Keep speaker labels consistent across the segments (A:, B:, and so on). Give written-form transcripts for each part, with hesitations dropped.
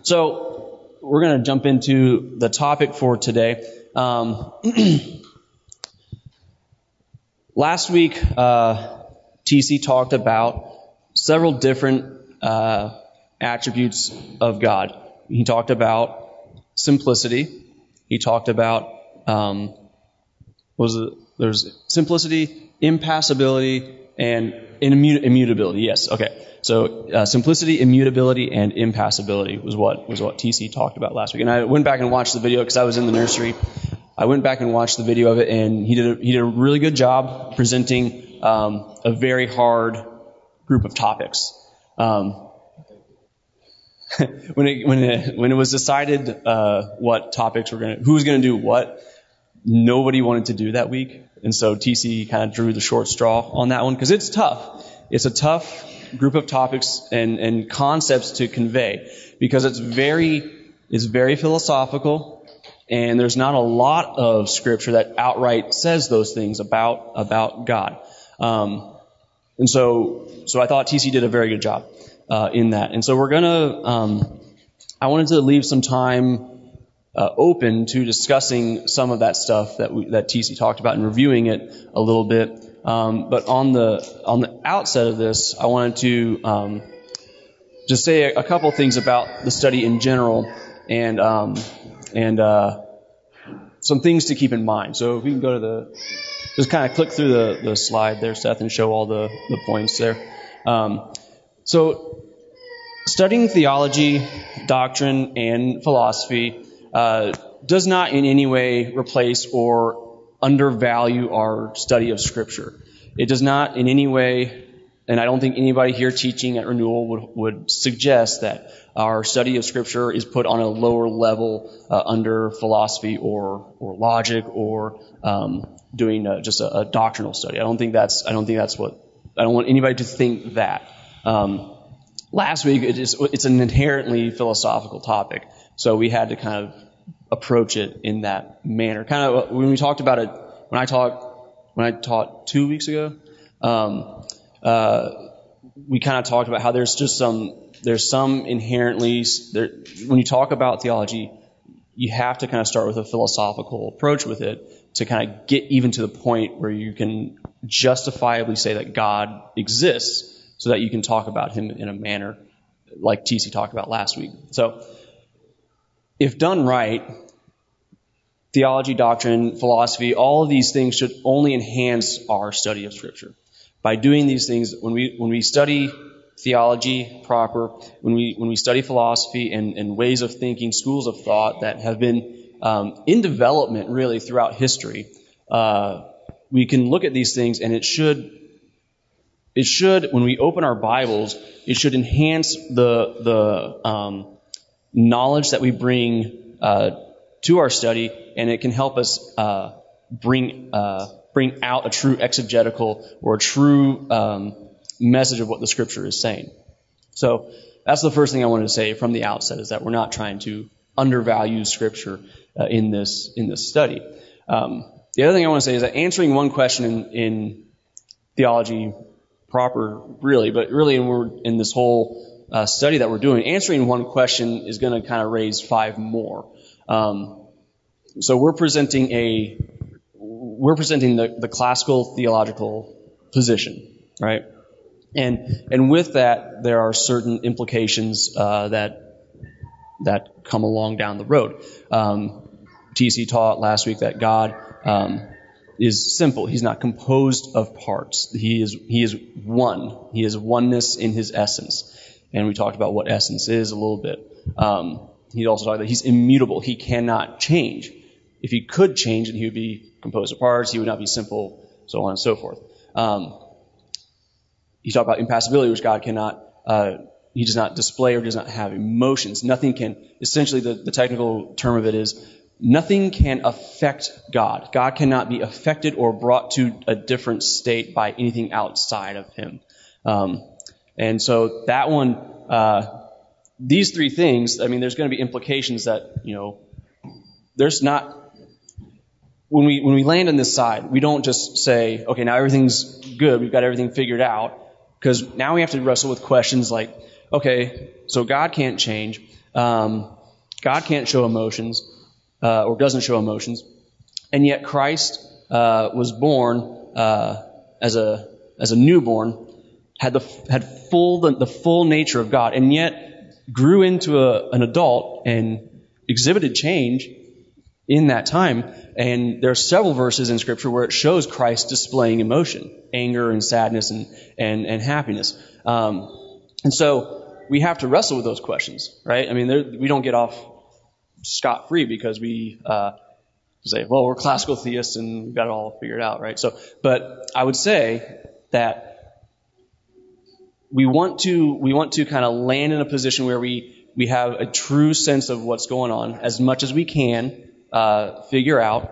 A: So we're going to jump into the topic for today. Last week, TC talked about several different attributes of God. He talked about simplicity. He talked about there's simplicity, impassibility, and immutability. Yes, okay. So simplicity, immutability, and impassibility was what TC talked about last week. And I went back and watched the video because I was in the nursery. I went back and watched the video of it, and he did a really good job presenting a very hard group of topics. When it was decided what topics who was going to do what, nobody wanted to do that week, and so TC kind of drew the short straw on that one because it's tough. It's a tough group of topics and concepts to convey because it's very philosophical, and there's not a lot of scripture that outright says those things about God. And so I thought TC did a very good job in that. And so we're gonna I wanted to leave some time open to discussing some of that stuff that TC talked about and reviewing it a little bit. But on the outset of this, I wanted to just say a couple things about the study in general and some things to keep in mind. So if we can go to just kind of click through the slide there, Seth, and show all the points there. So studying theology, doctrine, and philosophy does not in any way replace or undervalue our study of Scripture. It does not in any way, and I don't think anybody here teaching at Renewal would suggest that our study of Scripture is put on a lower level under philosophy or logic or doing just a doctrinal study. I don't want anybody to think that. Last week, it's an inherently philosophical topic, so we had to kind of approach it in that manner. Kind of when we talked about it, when I taught 2 weeks ago, we kind of talked about how there's some inherently when you talk about theology, you have to kind of start with a philosophical approach with it to kind of get even to the point where you can justifiably say that God exists, so that you can talk about him in a manner like TC talked about last week. So, if done right, theology, doctrine, philosophy, all of these things should only enhance our study of Scripture. By doing these things, when we study theology proper, when we study philosophy and ways of thinking, schools of thought that have been in development really throughout history, we can look at these things, and it should, when we open our Bibles, it should enhance the knowledge that we bring to our study, and it can help us bring out a true exegetical or a true message of what the Scripture is saying. So that's the first thing I wanted to say from the outset, is that we're not trying to undervalue Scripture in this study. The other thing I want to say is that answering one question in theology proper, but really in this whole study that we're doing, answering one question is going to kind of raise 5 more. So we're presenting the classical theological position, right? And with that, there are certain implications that come along down the road. TC taught last week that God is simple. He's not composed of parts. He is one. He is oneness in his essence. And we talked about what essence is a little bit. He also talked that he's immutable. He cannot change. If he could change, then he would be composed of parts. He would not be simple, so on and so forth. He talked about impassibility, which God cannot. He does not display or does not have emotions. Nothing can. Essentially, the technical term of it is nothing can affect God. God cannot be affected or brought to a different state by anything outside of him. And so that one, these 3 things, I mean, there's going to be implications that, there's not, when we land on this side, we don't just say, okay, now everything's good, we've got everything figured out, because now we have to wrestle with questions like, okay, so God can't change, God can't show emotions, or doesn't show emotions, and yet Christ was born as a newborn, had the full nature of God, and yet grew into an adult and exhibited change in that time. And there are several verses in Scripture where it shows Christ displaying emotion, anger and sadness and happiness. And so we have to wrestle with those questions, right? I mean, we don't get off scot-free because we say, well, we're classical theists and we've got it all figured out, right? So, but I would say that we want to kind of land in a position where we have a true sense of what's going on as much as we can figure out,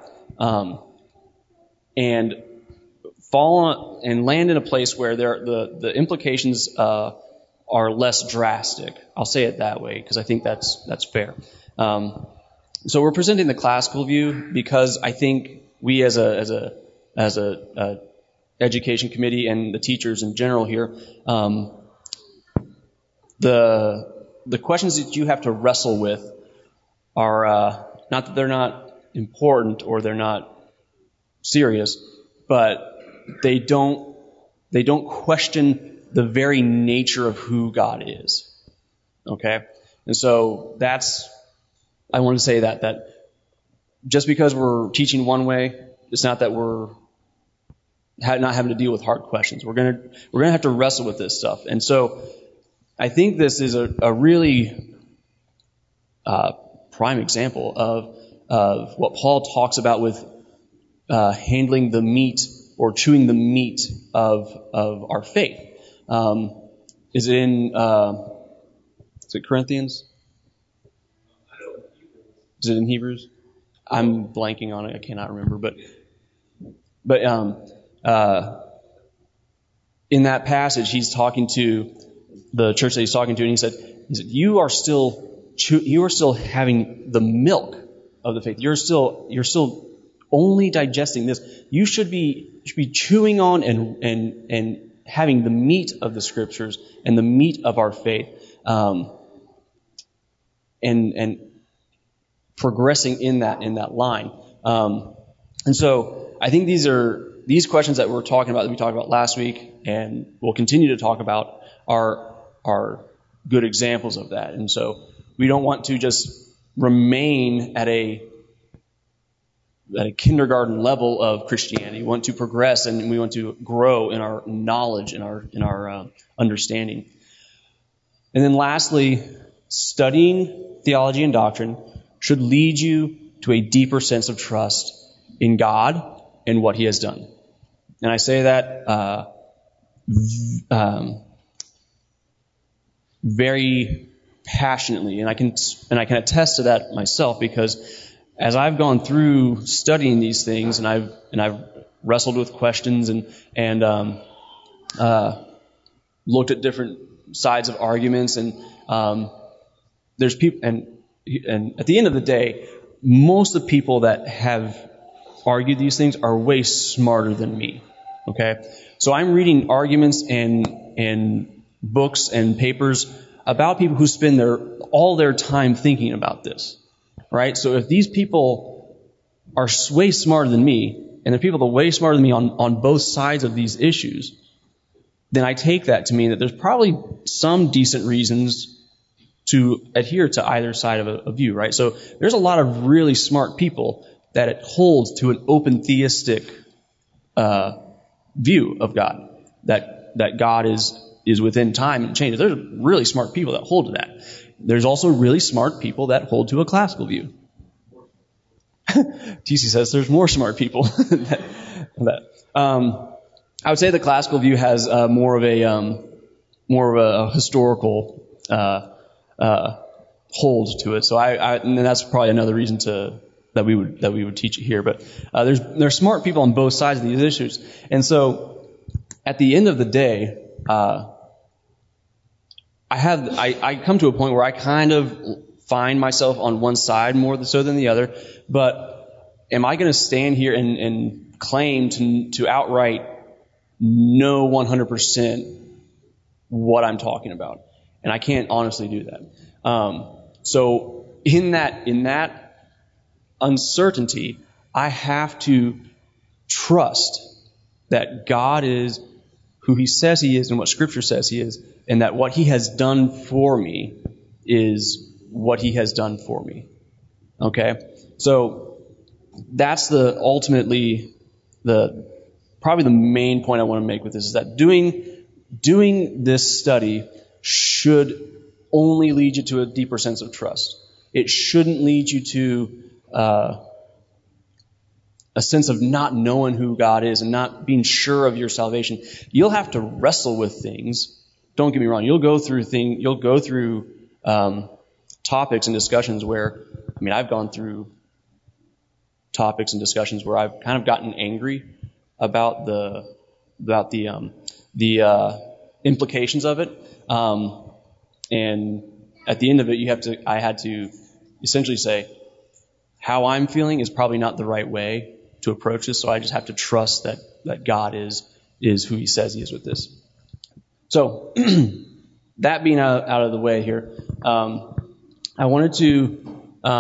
A: and fall on, and land in a place where the implications are less drastic. I'll say it that way because I think that's fair. So we're presenting the classical view because I think we as a education committee and the teachers in general here, the questions that you have to wrestle with are not that they're not important or they're not serious, but they don't question the very nature of who God is. Okay? And so I want to say that just because we're teaching one way, it's not that we're not having to deal with hard questions. We're gonna have to wrestle with this stuff. And so I think this is a really prime example of what Paul talks about with handling the meat or chewing the meat of our faith. Is it Corinthians? Is it in Hebrews? I'm blanking on it. I cannot remember. But in that passage, he's talking to the church that he's talking to, and he said, "You are still having the milk of the faith. You're still only digesting this. You should be chewing on and having the meat of the Scriptures and the meat of our faith, and progressing in that line." And so I think these questions that we're talking about, that we talked about last week, and we'll continue to talk about, are good examples of that. And so we don't want to just remain at a kindergarten level of Christianity. We want to progress, and we want to grow in our knowledge, in our understanding. And then lastly, studying theology and doctrine should lead you to a deeper sense of trust in God and what He has done. And I say that very passionately, and I can attest to that myself, because as I've gone through studying these things, and I've wrestled with questions and looked at different sides of arguments, and there's people, and at the end of the day, most of the people that have argued these things are way smarter than me. Okay, so I'm reading arguments and books and papers about people who spend all their time thinking about this. Right? So if these people are way smarter than me, and the people that are way smarter than me on both sides of these issues, then I take that to mean that there's probably some decent reasons to adhere to either side of a view, right? So there's a lot of really smart people that it holds to an open theistic view of God, that God is within time and changes. There's really smart people that hold to that. There's also really smart people that hold to a classical view. TC says there's more smart people than that. I would say the classical view has more of a historical hold to it. So and that's probably another reason that we would teach it here. But there's smart people on both sides of these issues, and so at the end of the day, I come to a point where I kind of find myself on one side more so than the other. But am I going to stand here and claim to outright know 100% what I'm talking about? And I can't honestly do that. So in that uncertainty, I have to trust that God is who He says He is and what Scripture says He is, and that what He has done for me is what He has done for me. Okay? So that's probably the main point I want to make with this, is that doing this study should only lead you to a deeper sense of trust. It shouldn't lead you to a sense of not knowing who God is and not being sure of your salvation. You'll have to wrestle with things. Don't get me wrong. You'll go through topics and discussions where, I've gone through topics and discussions where I've kind of gotten angry about the implications of it. And at the end of it, I had to essentially say, how I'm feeling is probably not the right way to approach this, so I just have to trust that God is who He says He is with this. So, that being out of the way here, I wanted to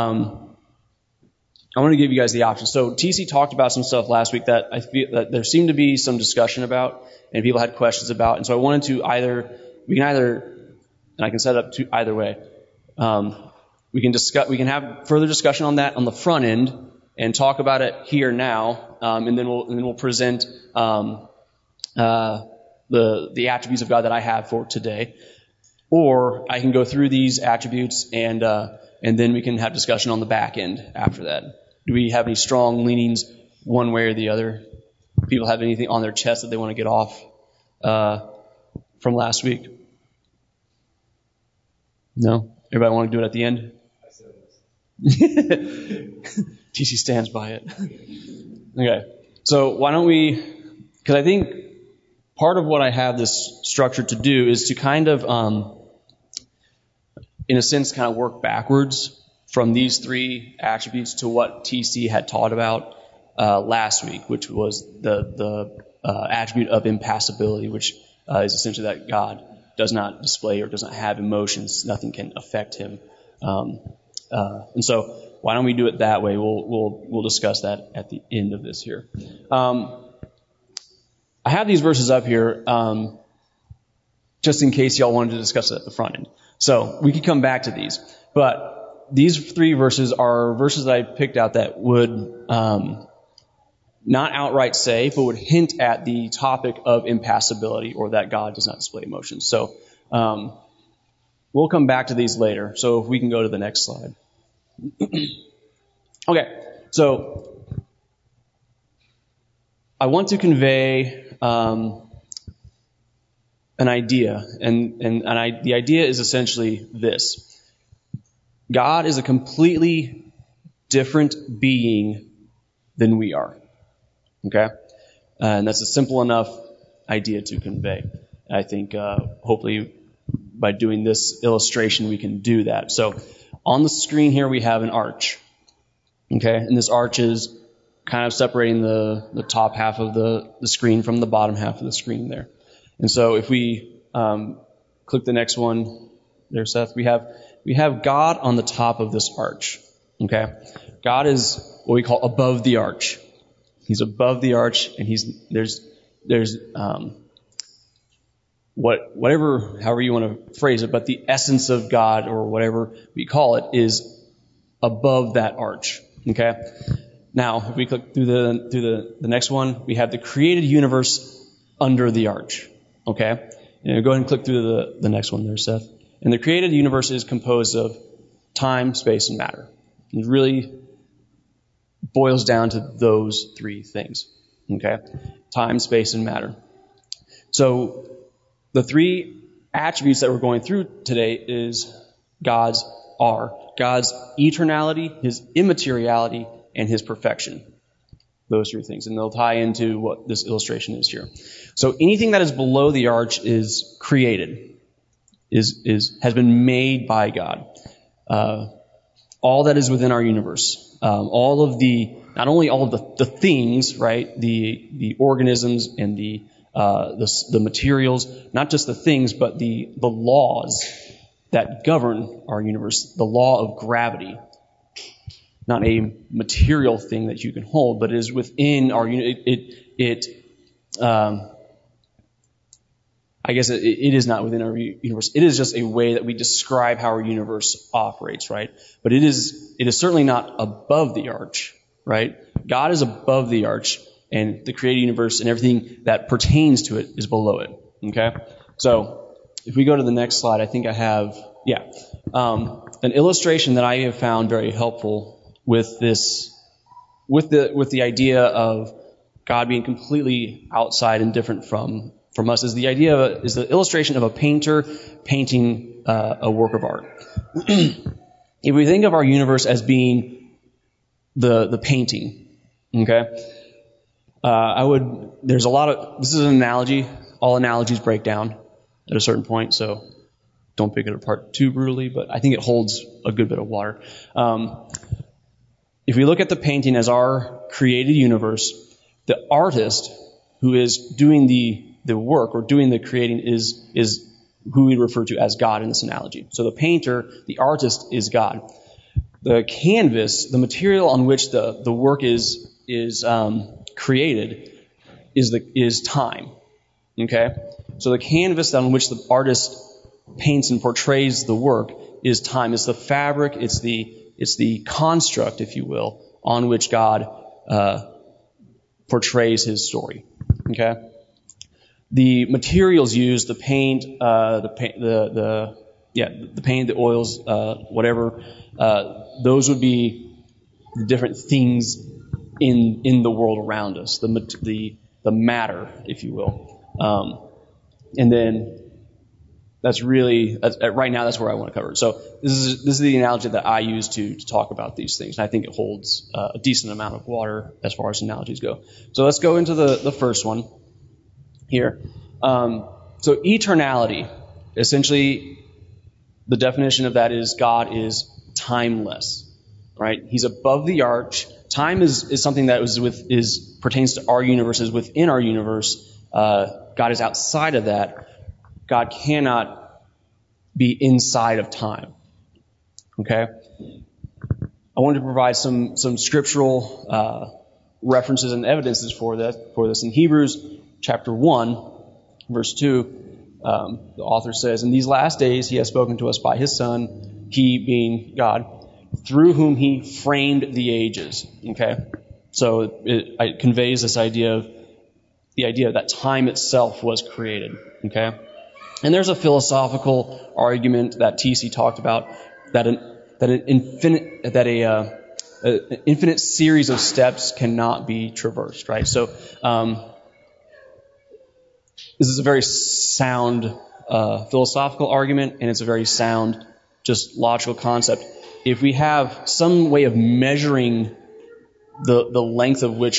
A: give you guys the option. So TC talked about some stuff last week that I feel that there seemed to be some discussion about, and people had questions about, and so I wanted to we can and I can set it up to either way. We can have further discussion on that on the front end and talk about it here now, and then we'll present the attributes of God that I have for today. Or I can go through these attributes and then we can have discussion on the back end after that. Do we have any strong leanings one way or the other? People have anything on their chest that they want to get off from last week? No? Everybody want to do it at the end? TC stands by it. Okay. So why don't we, because I think part of what I have this structure to do is to kind of, in a sense, kind of work backwards from these three attributes to what TC had taught about last week, which was the attribute of impassibility, which is essentially that God does not display or does not have emotions. Nothing can affect Him. And so why don't we do it that way? We'll discuss that at the end of this here. I have these verses up here just in case y'all wanted to discuss it at the front end. So we could come back to these. But these three verses are verses that I picked out that would not outright say, but would hint at the topic of impassibility, or that God does not display emotions. So we'll come back to these later. So if we can go to the next slide. Okay, so I want to convey an idea, and the idea is essentially this. God is a completely different being than we are. Okay? And that's a simple enough idea to convey. I think hopefully by doing this illustration we can do that. So on the screen here we have an arch. Okay? And this arch is kind of separating the top half of the screen from the bottom half of the screen there. And so if we click the next one there, Seth, we have God on the top of this arch. Okay? God is what we call above the arch. He's above the arch, and there's however you want to phrase it, but the essence of God, or whatever we call it, is above that arch. Okay? Now, if we click through the next one, we have the created universe under the arch. Okay? And go ahead and click through the next one there, Seth. And the created universe is composed of time, space, and matter. It really boils down to those three things. Okay? Time, space, and matter. So the three attributes that we're going through today is God's eternality, His immateriality, and His perfection. Those three things. And they'll tie into what this illustration is here. So anything that is below the arch is created, has been made by God. All that is within our universe. Not only all of the things, right? The organisms and the materials, not just the things, but the laws that govern our universe. The law of gravity, not a material thing that you can hold, but it is within our I guess it is not within our universe. It is just a way that we describe how our universe operates, right? But it is certainly not above the arch, right? God is above the arch, and the created universe and everything that pertains to it is below it. Okay? So if we go to the next slide, I think I have, an illustration that I have found very helpful with this, with the idea of God being completely outside and different from us, is the illustration of a painter painting a work of art. If we think of our universe as being the painting, okay, this is an analogy. All analogies break down at a certain point, so don't pick it apart too brutally, but I think it holds a good bit of water. If we look at the painting as our created universe, the artist who is doing the work or doing the creating is who we refer to as God in this analogy. So the painter, the artist, is God. The canvas, the material on which the work is created, is time. Okay, so the canvas on which the artist paints and portrays the work is time. It's the fabric. It's the construct, if you will, on which God portrays His story. Okay. The materials used, the paint, the paint, the oils, whatever, those would be the different things in the world around us, the matter, if you will. And then right now that's where I want to cover it. So this is the analogy that I use to talk about these things. And I think it holds a decent amount of water as far as analogies go. So let's go into the first one here. So eternality, essentially the definition of that is God is timeless, right? He's above the arch. Time is something that pertains to our universe, is within our universe. God is outside of that. God cannot be inside of time. Okay? I wanted to provide some scriptural references and evidences for this. In Hebrews chapter 1, verse 2, the author says, "In these last days He has spoken to us by His Son, He being God, through whom He framed the ages." Okay? So it conveys this idea of that time itself was created. Okay? And there's a philosophical argument that T.C. talked about that an infinite series of steps cannot be traversed, right? So this is a very sound philosophical argument, and it's a very sound, just logical concept. If we have some way of measuring the length of which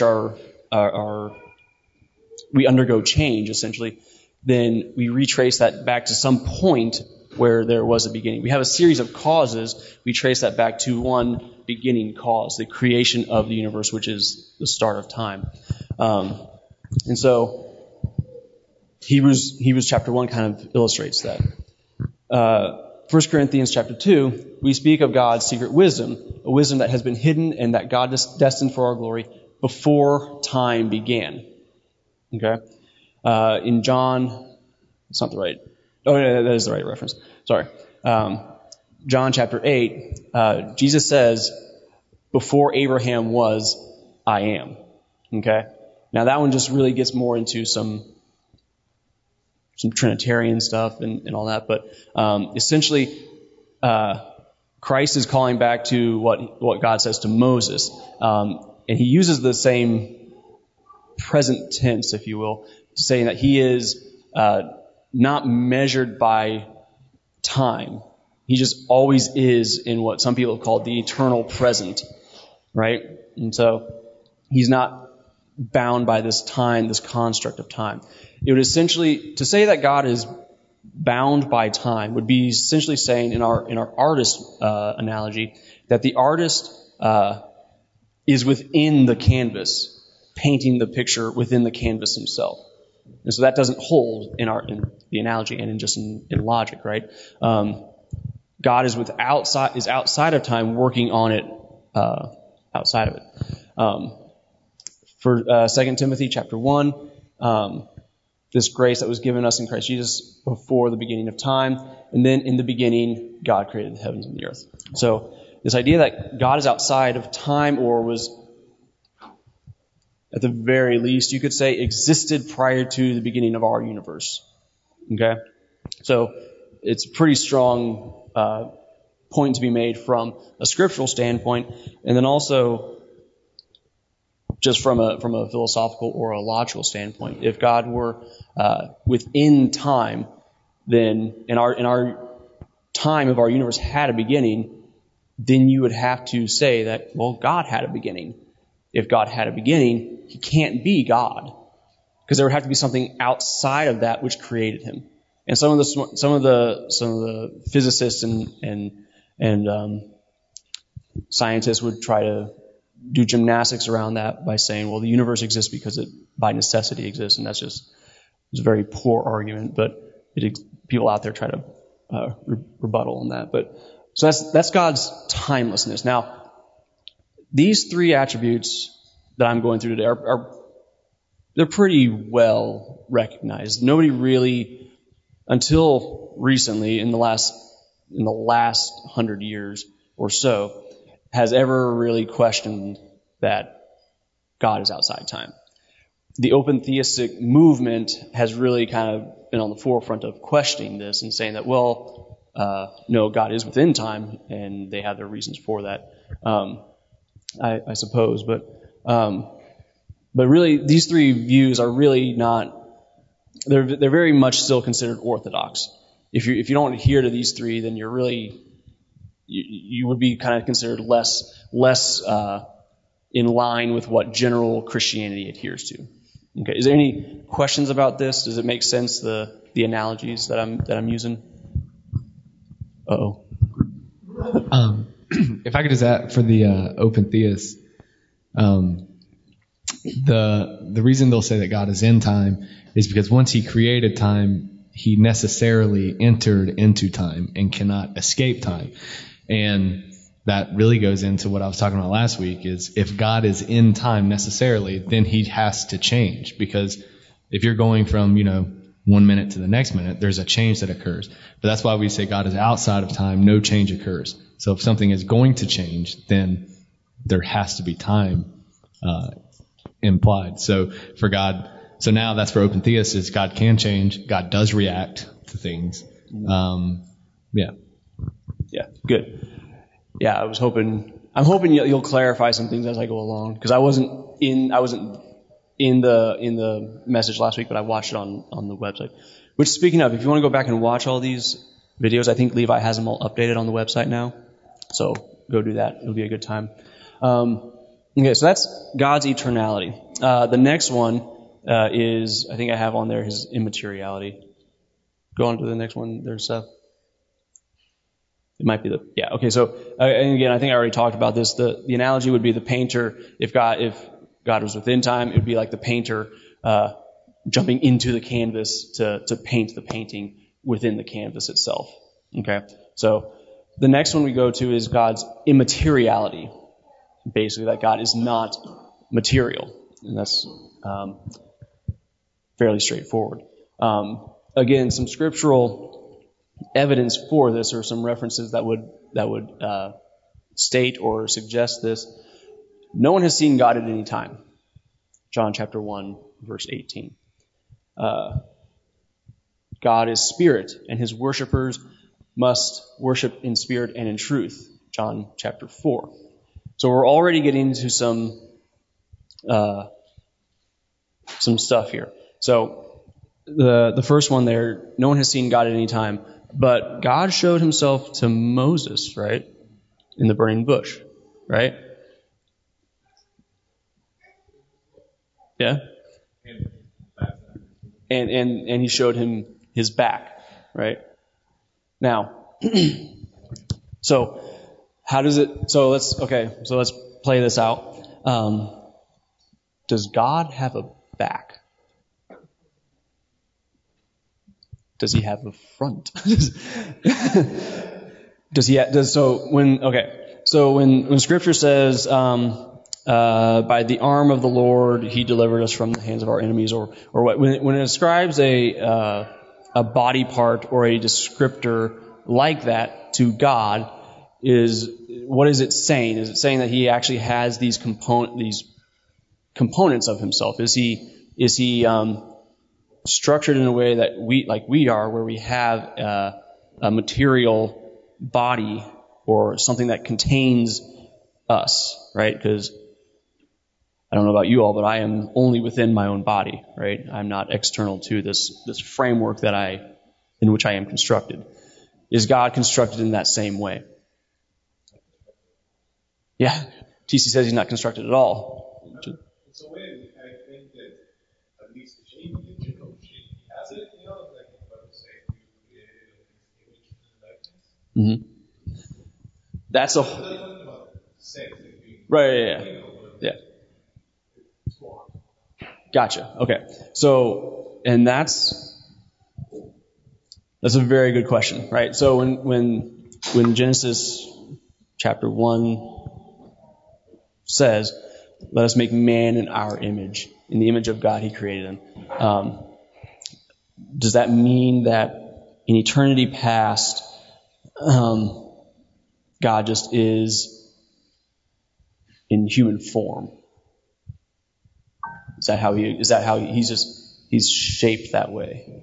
A: we undergo change, essentially, then we retrace that back to some point where there was a beginning. We have a series of causes. We trace that back to one beginning cause, the creation of the universe, which is the start of time. And so Hebrews chapter 1 kind of illustrates that. 1 Corinthians chapter 2, we speak of God's secret wisdom, a wisdom that has been hidden and that God destined for our glory before time began. Okay? In John, it's not the right, that is the right reference. Sorry. John chapter 8, Jesus says, "Before Abraham was, I am." Okay? Now that one just really gets more into some Trinitarian stuff and all that, but essentially, Christ is calling back to what God says to Moses, and He uses the same present tense, if you will, saying that He is not measured by time. He just always is in what some people have called the eternal present, right? And so He's not bound by this time, this construct of time. It would essentially, to say that God is bound by time would be essentially saying in our artist analogy that the artist is within the canvas, painting the picture within the canvas himself. And so that doesn't hold in the analogy and in logic, right? God is outside of time, working on it outside of it. For 2 Timothy chapter 1, this grace that was given us in Christ Jesus before the beginning of time, and then in the beginning, God created the heavens and the earth. So this idea that God is outside of time, or was, at the very least, you could say, existed prior to the beginning of our universe. Okay? So it's a pretty strong point to be made from a scriptural standpoint, and then also just from a philosophical or a logical standpoint. If God were within time, then in our time of our universe had a beginning, then you would have to say that, well, God had a beginning. If God had a beginning, he can't be God, because there would have to be something outside of that which created him. And some of the physicists and scientists would try to do gymnastics around that by saying, well, the universe exists because it by necessity exists, and it's a very poor argument, but people out there try to rebuttal on that. But so that's God's timelessness. Now, these three attributes that I'm going through today they're pretty well recognized. Nobody really, until recently, in the last 100 years or so, has ever really questioned that God is outside time. The open theistic movement has really kind of been on the forefront of questioning this and saying that, well, no, God is within time, and they have their reasons for that, I suppose. But really, these three views are really not. They're very much still considered orthodox. If you don't adhere to these three, then you're really you would be kind of considered less in line with what general Christianity adheres to. Okay, is there any questions about this? Does it make sense, the analogies that I'm using?
B: If I could just add for the open theists, the reason they'll say that God is in time is because once he created time, he necessarily entered into time and cannot escape time. And that really goes into what I was talking about last week, is if God is in time necessarily, then he has to change. Because if you're going from, 1 minute to the next minute, there's a change that occurs. But that's why we say God is outside of time, no change occurs. So if something is going to change, then there has to be time implied. So for God, so now that's for open theists, is God can change, God does react to things.
A: Yeah, good. Yeah, I'm hoping you'll clarify some things as I go along, because I wasn't in the message last week, but I watched it on the website. Which, speaking of, if you want to go back and watch all these videos, I think Levi has them all updated on the website now. So go do that. It'll be a good time. Okay, so that's God's eternality. The next one is, I think I have on there, his immateriality. Go on to the next one there, Seth. It might be okay, so, and again, I think I already talked about this. The analogy would be the painter. If God was within time, it would be like the painter jumping into the canvas to paint the painting within the canvas itself. Okay, so the next one we go to is God's immateriality. Basically, that God is not material, and that's fairly straightforward. Again, some scriptural evidence for this, or some references that would state or suggest this. No one has seen God at any time. John chapter 1, verse 18. God is spirit, and his worshipers must worship in spirit and in truth. John chapter 4. So we're already getting into some stuff here. So the first one there, no one has seen God at any time, but God showed himself to Moses, right, in the burning bush, right? Yeah. And he showed him his back, right? Now, so how does it? So let's play this out. Does God have a back? Does he have a front? So when Scripture says, by the arm of the Lord He delivered us from the hands of our enemies, or what, when it describes a body part or a descriptor like that to God, what is it saying? Is it saying that He actually has these components of Himself? Is He structured in a way that we are, where we have a material body or something that contains us, right? Because I don't know about you all, but I am only within my own body, right? I'm not external to this framework in which I am constructed. Is God constructed in that same way? Yeah. TC says He's not constructed at all.
C: It's a way I think that at least the shape, the general shape He has it, like the Bible says, we created in His image and likeness.
A: Mm-hmm. That's a right. Yeah. Gotcha. Okay. So, and that's a very good question, right? So when Genesis chapter 1 says, "Let us make man in our image, in the image of God He created him," does that mean that in eternity past, God just is in human form? Is that how he's shaped that way?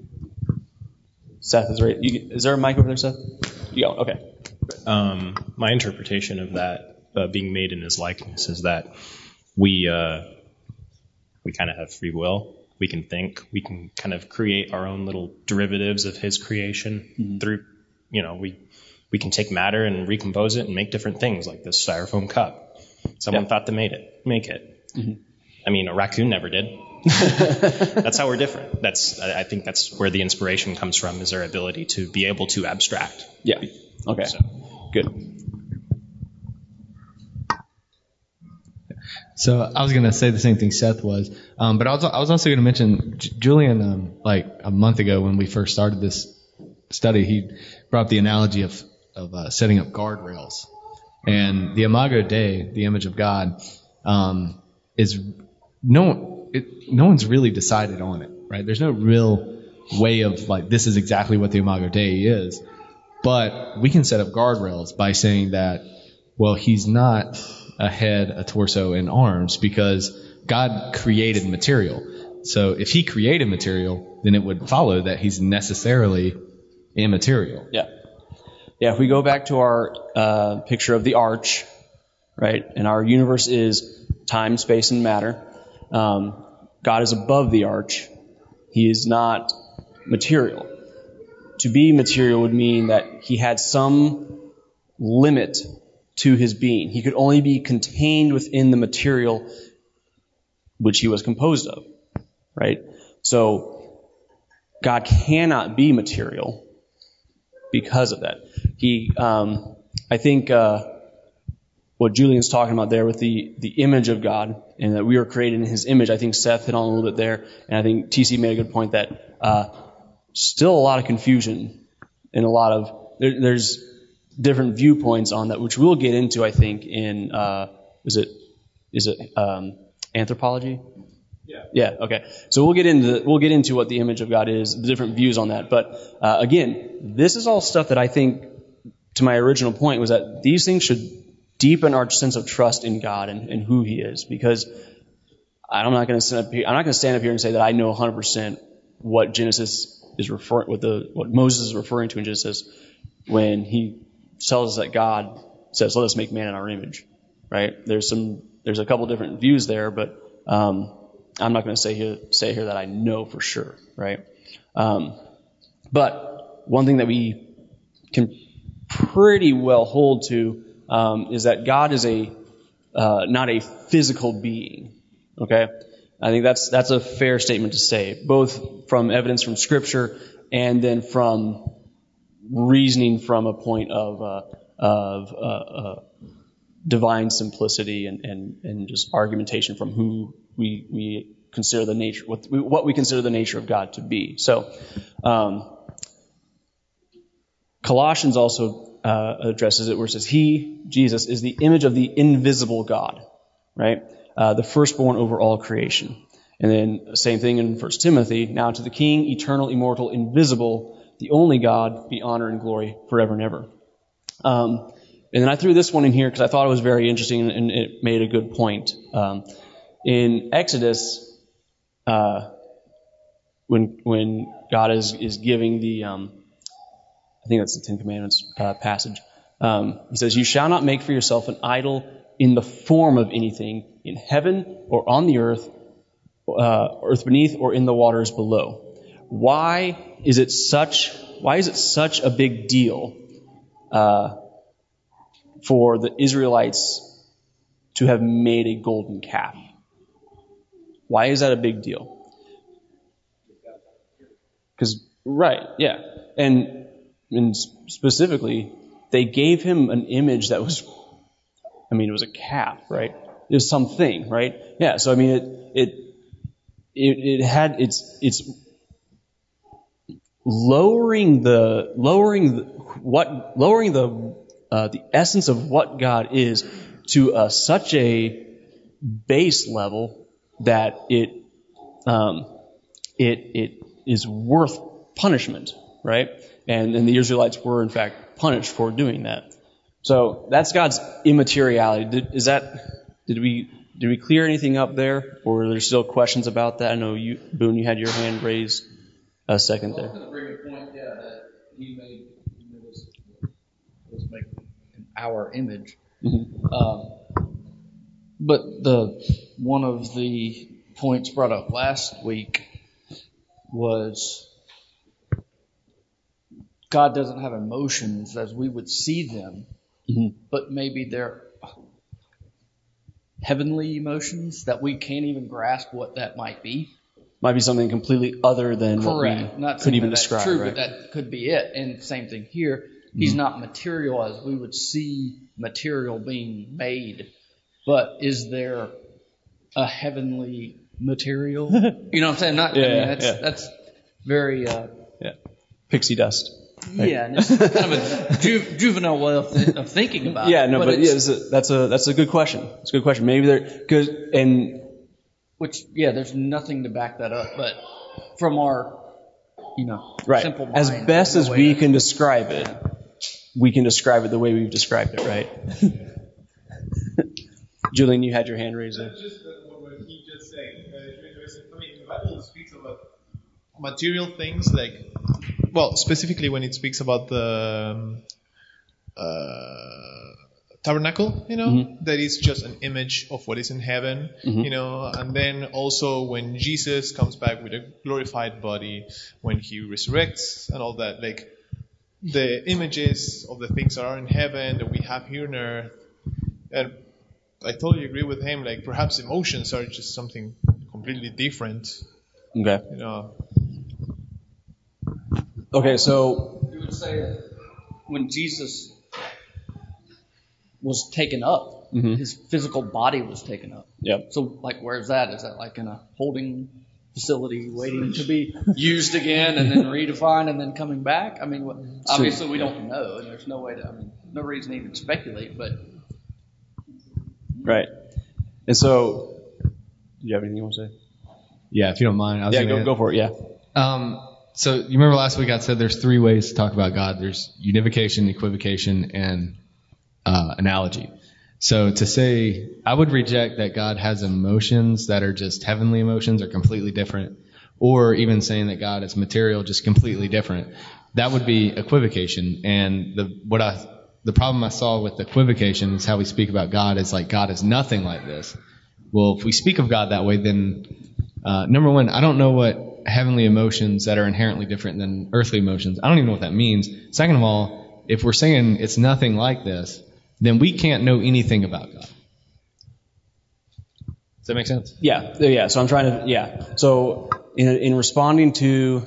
A: Seth is right. Is there a mic over there, Seth? You go. Okay.
D: My interpretation of that being made in His likeness is that we kind of have free will. We can think. We can kind of create our own little derivatives of His creation through, we can take matter and recompose it and make different things, like this styrofoam cup. Someone thought to make it. Mm-hmm. I mean, a raccoon never did. That's how we're different. I think that's where the inspiration comes from, is our ability to be able to abstract.
A: Yeah. Okay. So. Good.
B: So I was going to say the same thing Seth was, but I was also going to mention Julian, like a month ago when we first started this study, he brought up the analogy of setting up guardrails. And the Imago Dei, the image of God, is no one's really decided on it, right? There's no real way of like, this is exactly what the Imago Dei is. But we can set up guardrails by saying that, well, He's not a head, a torso, and arms, because God created material. So if He created material, then it would follow that He's necessarily immaterial.
A: Yeah. Yeah, if we go back to our picture of the arch, right, and our universe is time, space, and matter, God is above the arch. He is not material. To be material would mean that He had some limit to His being. He could only be contained within the material which He was composed of, right? So God cannot be material because of that. I think what Julian's talking about there with the image of God, and that we were created in His image, I think Seth hit on a little bit there, and I think TC made a good point that still a lot of confusion and there's different viewpoints on that, which we'll get into, I think, in is it anthropology? Yeah. Okay. So we'll get into what the image of God is, the different views on that. But again, this is all stuff that I think, to my original point, was that these things should deepen our sense of trust in God and who He is. Because I'm not going to stand up here and say that I know 100% what Genesis is what Moses is referring to in Genesis when he tells us that God says, "Let us make man in our image." Right? There's a couple different views there, but I'm not going to say here that I know for sure, right? But one thing that we can pretty well hold to is that God is not a physical being. Okay, I think that's a fair statement to say, both from evidence from Scripture and then from reasoning from a point of divine simplicity and just argumentation from who we consider the nature, what we consider the nature of God to be. So, Colossians also addresses it, where it says, He, Jesus, is the image of the invisible God, right? The firstborn over all creation. And then same thing in 1 Timothy, now to the King, eternal, immortal, invisible, the only God, be honor and glory forever and ever. And then I threw this one in here because I thought it was very interesting and it made a good point. In Exodus, when God is giving the, I think that's the Ten Commandments passage, he says, "You shall not make for yourself an idol in the form of anything in heaven or on the earth beneath or in the waters below." Why is it such a big deal for the Israelites to have made a golden calf? Why is that a big deal? Because, right, yeah. And specifically, they gave him an image that was, it was a calf, right? It was something, right? Yeah, so it had, it's lowering the essence of what God is to such a base level that it is worth punishment, right? And the Israelites were in fact punished for doing that. So that's God's immateriality. Did we clear anything up there, or are there still questions about that? I know you, Boone, you had your hand raised a second there.
E: I was going to bring a point, that he was making in our image.
A: Mm-hmm.
E: But one of the points brought up last week was God doesn't have emotions as we would see them, but maybe they're heavenly emotions that we can't even grasp what that might be.
A: Might be something completely other than
E: Correct.
A: what
E: Not
A: we could even
E: that's
A: describe.
E: True,
A: right?
E: but that could be it. And same thing here. He's not material as we would see material being made. But is there a heavenly material? You know what I'm saying? That's very
A: Pixie dust.
E: Yeah, and it's kind of a juvenile way of thinking about it.
A: Yeah, no, but that's a good question. It's a good question. Maybe
E: there's nothing to back that up, but from our simple mind,
A: as best as we can describe it, we can describe it the way we've described it, right? Julian, you had your hand raised there.
C: Just what he just said. The Bible speaks about material things, specifically when it speaks about the tabernacle, that is just an image of what is in heaven, and then also when Jesus comes back with a glorified body, when he resurrects and all that, the images of the things that are in heaven that we have here on earth. And I totally agree with him. Perhaps emotions are just something completely different.
A: Okay. Okay, so
E: you would say that when Jesus was taken up, his physical body was taken up.
A: Yep.
E: So, where's that? Is that in a holding facility waiting to be used again and then redefined and then coming back? Obviously we don't know, and there's no way no reason to even speculate, but.
A: Right. And so, do you have anything you want to say?
B: Yeah, if you don't mind.
A: Go for it, yeah.
B: So you remember last week I said there's three ways to talk about God. There's unification, equivocation, and analogy. So to say, I would reject that God has emotions that are just heavenly emotions or completely different, or even saying that God is material, just completely different. That would be equivocation. And the problem I saw with equivocation is how we speak about God is God is nothing like this. Well, if we speak of God that way, then number one, I don't know what heavenly emotions that are inherently different than earthly emotions. I don't even know what that means. Second of all, if we're saying it's nothing like this, then we can't know anything about God. Does that make sense?
A: Yeah. So I'm trying to, So in responding to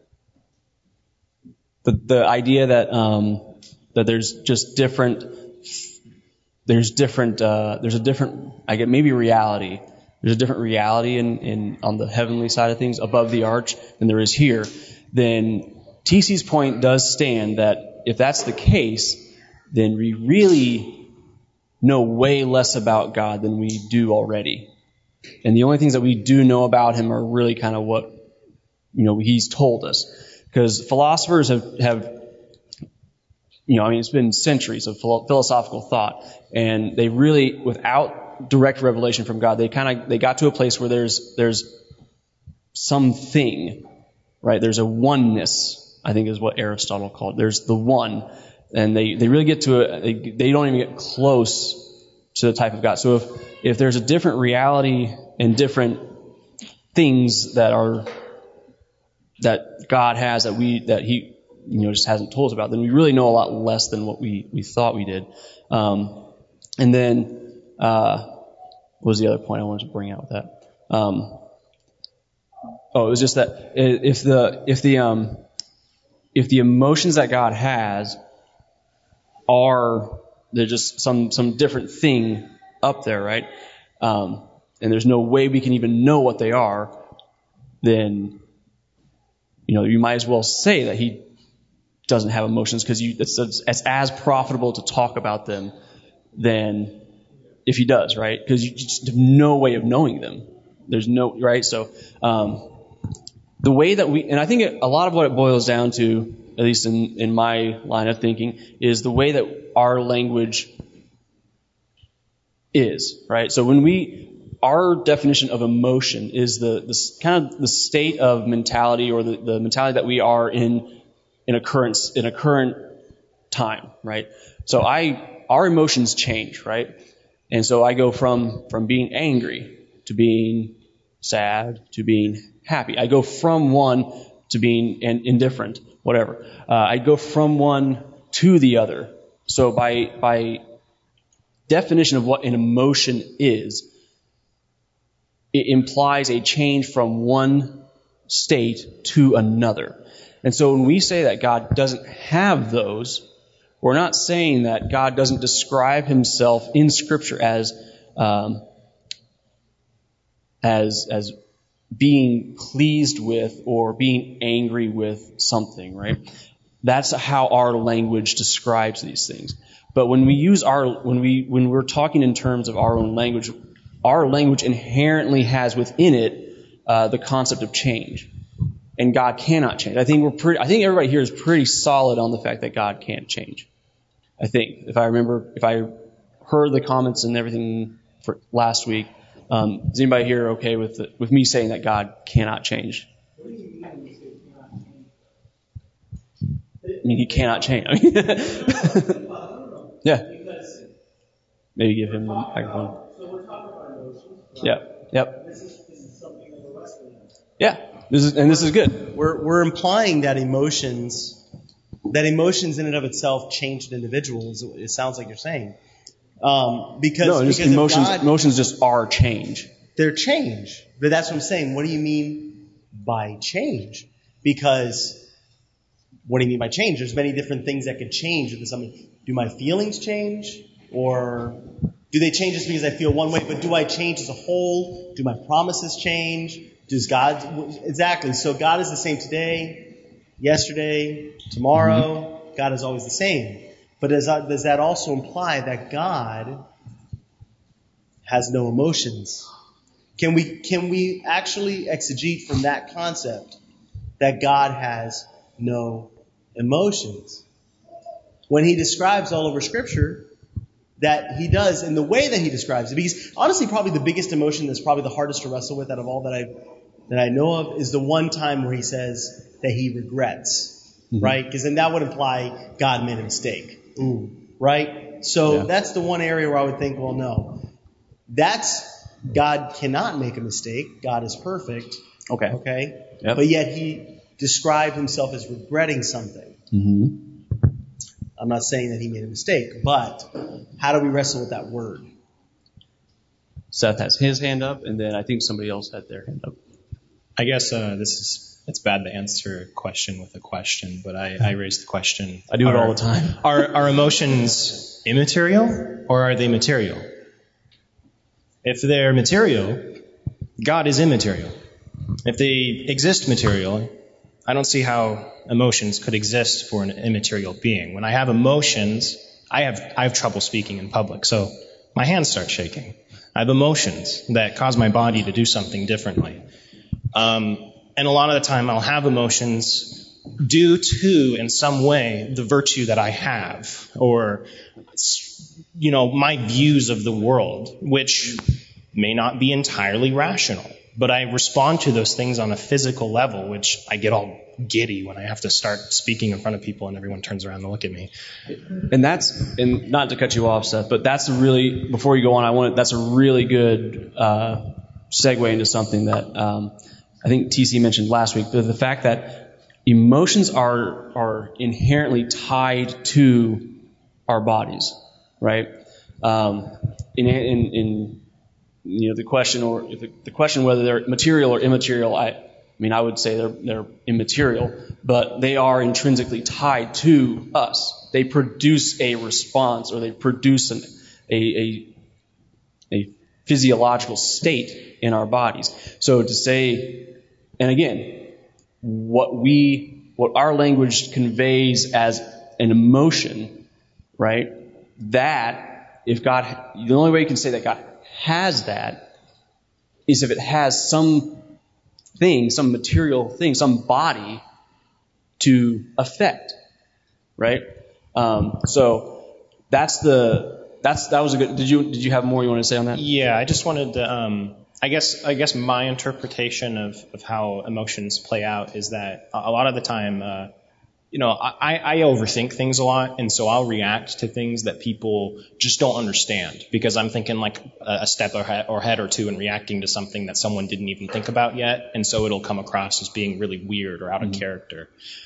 A: the idea that there's just different, there's a different, maybe reality. There's a different reality on the heavenly side of things above the arch than there is here. Then TC's point does stand that if that's the case, then we really know way less about God than we do already. And the only things that we do know about him are really kind of what, he's told us. Because philosophers have it's been centuries of philosophical thought, and they really, without direct revelation from God, they got to a place where there's something, right? There's a oneness, I think is what Aristotle called it. There's the one, and they really get to it. They don't even get close to the type of God. So if there's a different reality and different things that God has that he just hasn't told us about, then we really know a lot less than what we thought we did. And then what was the other point I wanted to bring out with that? It was just that if the emotions that God has they're just some different thing up there, right? And there's no way we can even know what they are, then you might as well say that he doesn't have emotions, because it's as profitable to talk about them than if he does, right? Because you just have no way of knowing them. There's no, right? So the way that and I think a lot of what it boils down to, at least in my line of thinking, is the way that our language is, right? So our definition of emotion is the kind of the state of mentality, or the mentality that we are in a current time, right? So our emotions change, right? And so I go from being angry to being sad to being happy. I go from one to being indifferent, whatever. I go from one to the other. So by definition of what an emotion is, it implies a change from one state to another. And so when we say that God doesn't have those, we're not saying that God doesn't describe himself in Scripture as being pleased with or being angry with something, right? That's how our language describes these things. But when we use when we're talking in terms of our own language, our language inherently has within it the concept of change. And God cannot change. I think everybody here is pretty solid on the fact that God can't change. I think, if I heard the comments and everything for last week, is anybody here okay with me saying that God cannot change? What do you mean when you say cannot change? I mean, he cannot change. Yeah. Maybe give him the microphone. So we're talking about emotions. Yeah. Yep. This is something that we're wrestling with. Yeah. This is good.
F: We're implying that emotions in and of itself changed individuals. It sounds like you're saying. Because
A: emotions just are change.
F: They're change. But that's what I'm saying. What do you mean by change? Because what do you mean by change? There's many different things that could change. Do my feelings change? Or do they change just because I feel one way? But do I change as a whole? Do my promises change? Does God... Exactly. So God is the same today, yesterday, tomorrow. Mm-hmm. God is always the same. But does that also imply that God has no emotions? Can we actually exegete from that concept that God has no emotions? When he describes all over Scripture that he does in the way that he describes it. Because honestly, probably the biggest emotion that's probably the hardest to wrestle with out of all that I know of is the one time where he says that he regrets. Mm-hmm. Right? Because then that would imply God made a mistake. Ooh, right? So That's the one area where I would think, well, no. God cannot make a mistake. God is perfect. Okay? Yep. But yet he described himself as regretting something. Mm-hmm. I'm not saying that he made a mistake, but how do we wrestle with that word?
A: Seth has his hand up, and then I think somebody else had their hand up.
D: I guess it's bad to answer a question with a question, but I raised the question.
A: I do it all the time.
D: Are emotions immaterial or are they material? If they're material, God is immaterial. If they exist material, I don't see how emotions could exist for an immaterial being. When I have emotions, I have trouble speaking in public, so my hands start shaking. I have emotions that cause my body to do something differently. And a lot of the time I'll have emotions due to, in some way, the virtue that I have, or, my views of the world, which may not be entirely rational. But I respond to those things on a physical level, which I get all giddy when I have to start speaking in front of people and everyone turns around to look at me.
A: And not to cut you off, Seth, but before you go on, that's a really good segue into something that I think TC mentioned last week, the fact that emotions are inherently tied to our bodies, right? The question whether they're material or immaterial, I would say they're immaterial, but they are intrinsically tied to us. They produce a response, or they produce a physiological state in our bodies. So to say, and again, what our language conveys as an emotion, right? That if God, the only way you can say that God has that is if it has some material thing, some body to affect, right? So that was a good. Did you have more you want to say on that?
D: Yeah, I just wanted to. I guess my interpretation of how emotions play out is that a lot of the time, I overthink things a lot, and so I'll react to things that people just don't understand because I'm thinking like a step ahead or two and reacting to something that someone didn't even think about yet, and so it'll come across as being really weird or out of character.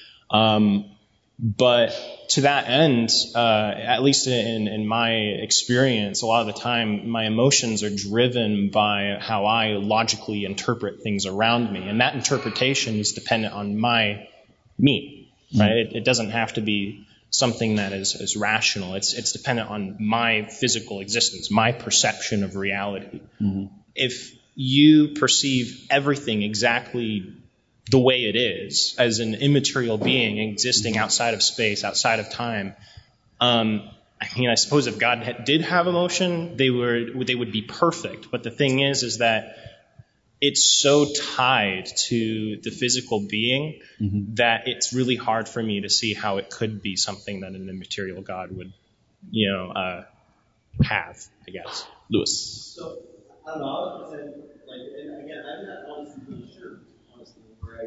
D: But to that end, at least in my experience, a lot of the time my emotions are driven by how I logically interpret things around me, and that interpretation is dependent on me. Right? It doesn't have to be something that is rational. It's dependent on my physical existence, my perception of reality. Mm-hmm. If you perceive everything exactly the way it is, as an immaterial being existing outside of space, outside of time, I suppose if God did have emotion, they would be perfect. But the thing is that it's so tied to the physical being that it's really hard for me to see how it could be something that an immaterial God would, have, I guess. Lewis.
F: So, I don't know, I was going to say, and again, I'm not honestly really sure, where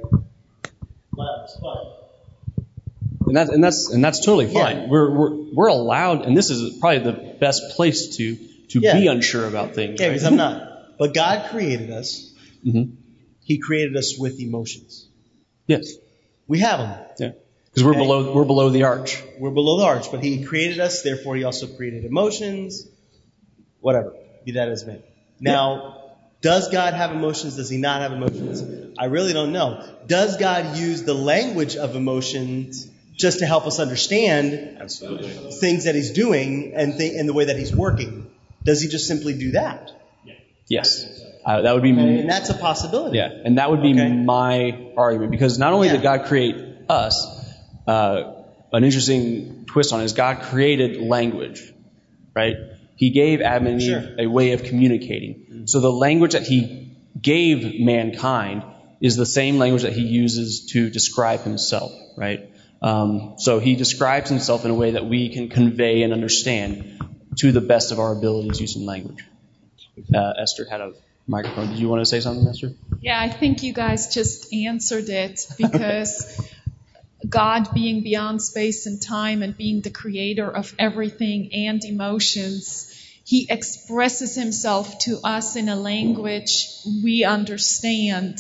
A: And that's totally fine. Yeah. We're allowed, and this is probably the best place to be unsure about things.
F: Yeah, because I'm not. But God created us. Mm-hmm. He created us with emotions.
A: Yes.
F: We have them.
A: Yeah. Because we're below the arch.
F: We're below the arch, but He created us, therefore He also created emotions. Whatever. Be that as may. Now, does God have emotions? Does He not have emotions? I really don't know. Does God use the language of emotions just to help us understand things that He's doing and the way that He's working? Does He just simply do that?
A: Yes. That would be,
F: and that's a possibility.
A: Yeah, and that would be my argument, because not only did God create us, an interesting twist on it is God created language, right? He gave Adam and Eve a way of communicating. So the language that He gave mankind is the same language that He uses to describe Himself, right? So He describes Himself in a way that we can convey and understand to the best of our abilities using language. Esther had a microphone. Did you want to say something, Esther?
G: Yeah, I think you guys just answered it, because God being beyond space and time and being the creator of everything and emotions, He expresses Himself to us in a language we understand.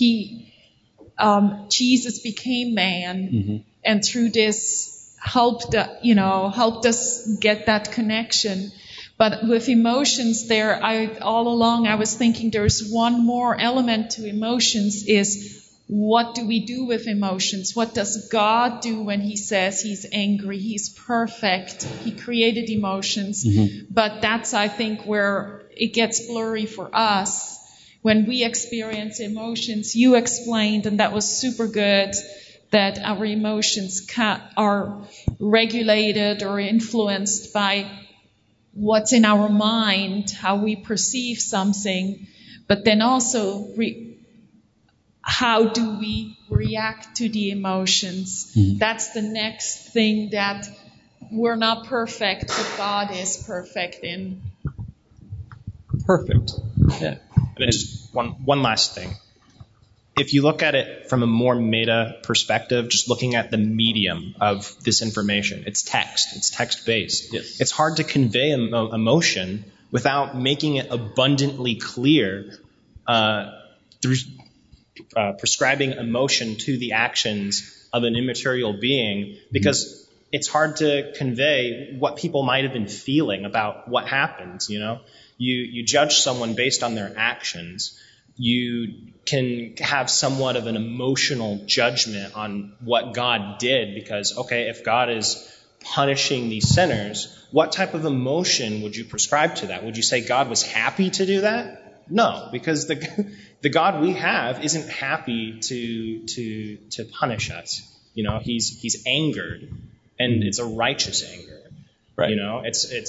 G: Jesus became man, and through this helped us get that connection. But with emotions all along I was thinking there's one more element to emotions, is what do we do with emotions? What does God do when He says He's angry? He's perfect. He created emotions. But that's, I think, where it gets blurry for us. When we experience emotions, you explained, and that was super good, that our emotions are regulated or influenced by what's in our mind, how we perceive something, but then also how do we react to the emotions? That's the next thing that we're not perfect, but God is perfect in.
A: Perfect. Yeah.
D: And just one last thing. If you look at it from a more meta perspective, just looking at the medium of this information, it's text-based.
A: Yes.
D: It's hard to convey emotion without making it abundantly clear through prescribing emotion to the actions of an immaterial being, because it's hard to convey what people might have been feeling about what happens, you know? You judge someone based on their actions. You can have somewhat of an emotional judgment on what God did because, okay, if God is punishing these sinners, what type of emotion would you prescribe to that? Would you say God was happy to do that? No, because the God we have isn't happy to punish us. You know, he's angered, and it's a righteous anger.
A: Right.
D: You know,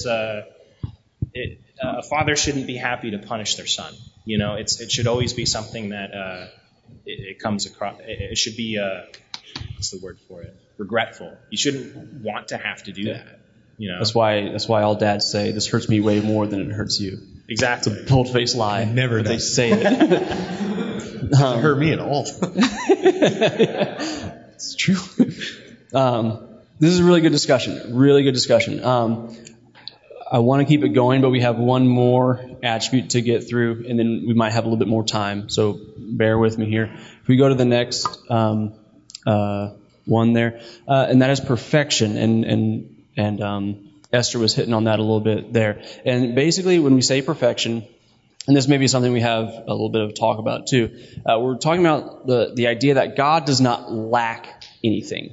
D: a father shouldn't be happy to punish their son. You know, it should always be something that it comes across. It should be what's the word for it? Regretful. You shouldn't want to have to do that. You know,
A: that's why all dads say this hurts me way more than it hurts you.
D: Exactly.
A: It's a bold-faced lie.
C: It never does.
A: They say it.
C: It doesn't hurt me at all.
A: It's true. This is a really good discussion. Really good discussion. I want to keep it going, but we have one more attribute to get through, and then we might have a little bit more time. So bear with me here. If we go to the next one there, and that is perfection, and Esther was hitting on that a little bit there. And basically, when we say perfection, and this may be something we have a little bit of talk about too, we're talking about the idea that God does not lack anything.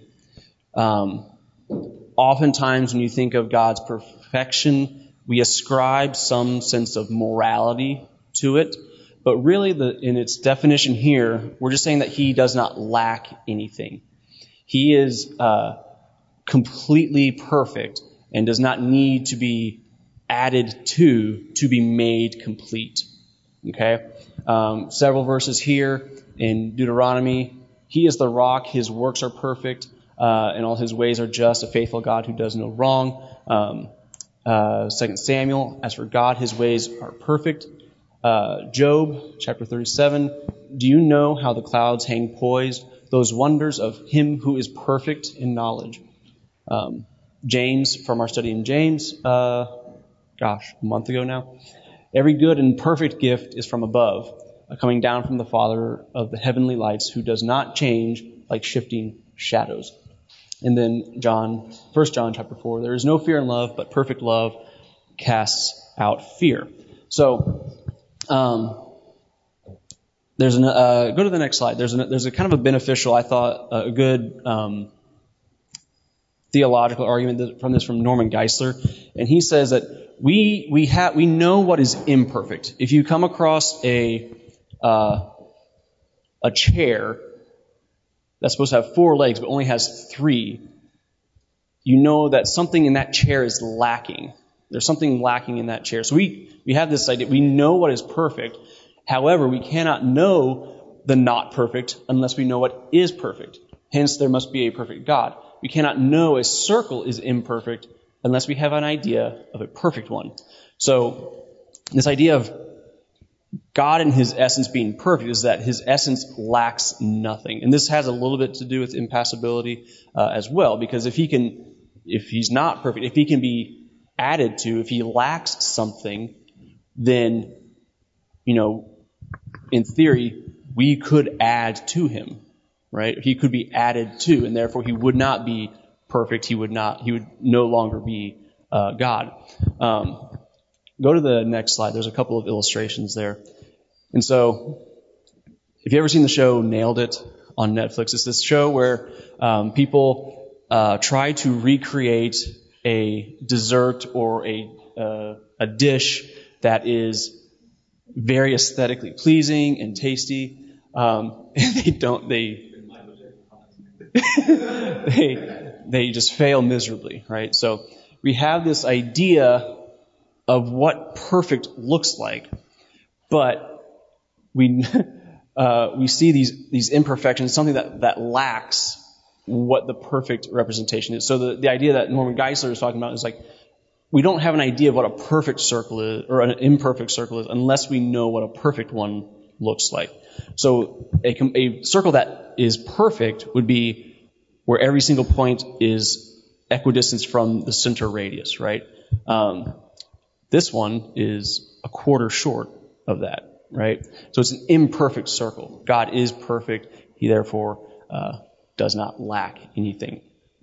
A: Oftentimes, when you think of God's perfection, we ascribe some sense of morality to it. But really, in its definition here, we're just saying that He does not lack anything. He is completely perfect and does not need to be added to be made complete. Okay? Several verses here in Deuteronomy. He is the rock. His works are perfect. And all His ways are just, a faithful God who does no wrong. 2 Samuel, as for God, His ways are perfect. Job, chapter 37, do you know how the clouds hang poised, those wonders of Him who is perfect in knowledge? James, from our study in James, a month ago now. Every good and perfect gift is from above, coming down from the Father of the heavenly lights, who does not change like shifting shadows. And then 1 John chapter 4, there is no fear in love, but perfect love casts out fear. So, there's go to the next slide. There's a kind of a beneficial, I thought, a good theological argument from Norman Geisler, and he says that we know what is imperfect. If you come across a chair that's supposed to have 4 legs but only has 3, you know that something in that chair is lacking. There's something lacking in that chair. So we have this idea. We know what is perfect. However, we cannot know the not perfect unless we know what is perfect. Hence, there must be a perfect God. We cannot know a circle is imperfect unless we have an idea of a perfect one. So this idea of God in His essence being perfect is that His essence lacks nothing. And this has a little bit to do with impassibility as well, because if He's not perfect, if He can be added to, if He lacks something, then, in theory, we could add to Him, right? He could be added to, and therefore He would not be perfect. He would no longer be God. Go to the next slide. There's a couple of illustrations there. And so, if you've ever seen the show Nailed It on Netflix, it's this show where people try to recreate a dessert or a dish that is very aesthetically pleasing and tasty. And they just fail miserably, right? So we have this idea of what perfect looks like, but we see these imperfections, something that lacks what the perfect representation is. So the idea that Norman Geisler is talking about is like, we don't have an idea of what a perfect circle is or an imperfect circle is unless we know what a perfect one looks like. So a circle that is perfect would be where every single point is equidistant from the center radius, right? This one is a quarter short of that, right? So it's an imperfect circle. God is perfect. He therefore does not lack anything.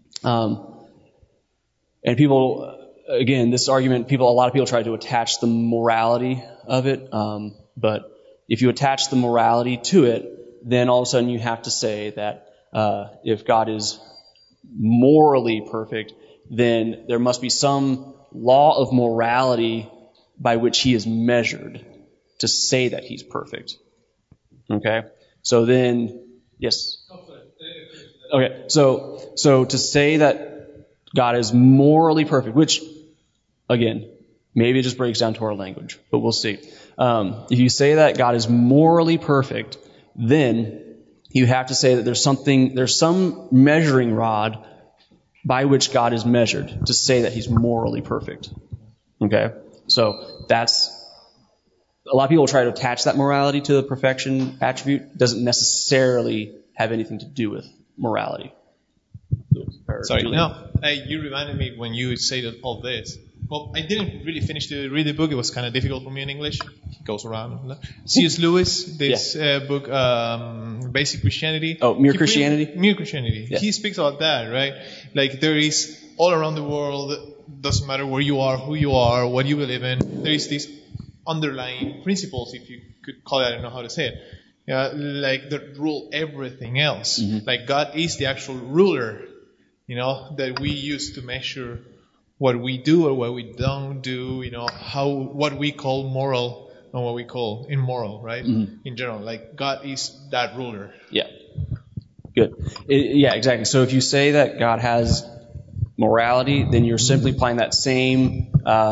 A: And people, again, this argument, a lot of people try to attach the morality of it, but if you attach the morality to it, then all of a sudden you have to say that if God is morally perfect, then there must be some law of morality by which he is measured to say that he's perfect. Okay? So then, yes? Okay, so to say that God is morally perfect, which, again, maybe it just breaks down to our language, but we'll see. If you say that God is morally perfect, then you have to say that there's some measuring rod by which God is measured to say that he's morally perfect. Okay? So that's, a lot of people try to attach that morality to the perfection attribute. It doesn't necessarily have anything to do with morality.
C: Sorry, no, you reminded me when you said all this. Well, I didn't really finish to read the book. It was kind of difficult for me in English. It goes around. C.S. Lewis, this book, Basic Christianity.
A: Oh, Mere Christianity?
C: Mere Christianity.
A: Yeah.
C: He speaks about that, right? Like there is all around the world, doesn't matter where you are, who you are, what you believe in, there is these underlying principles, if you could call it, I don't know how to say it. Like that rule everything else.
A: Mm-hmm.
C: Like God is the actual ruler, that we use to measure what we do or what we don't do, what we call moral and what we call immoral, right?
A: Mm-hmm.
C: In general, like God is that ruler.
A: Yeah. Good. Yeah, exactly. So if you say that God has morality, then you're simply applying that same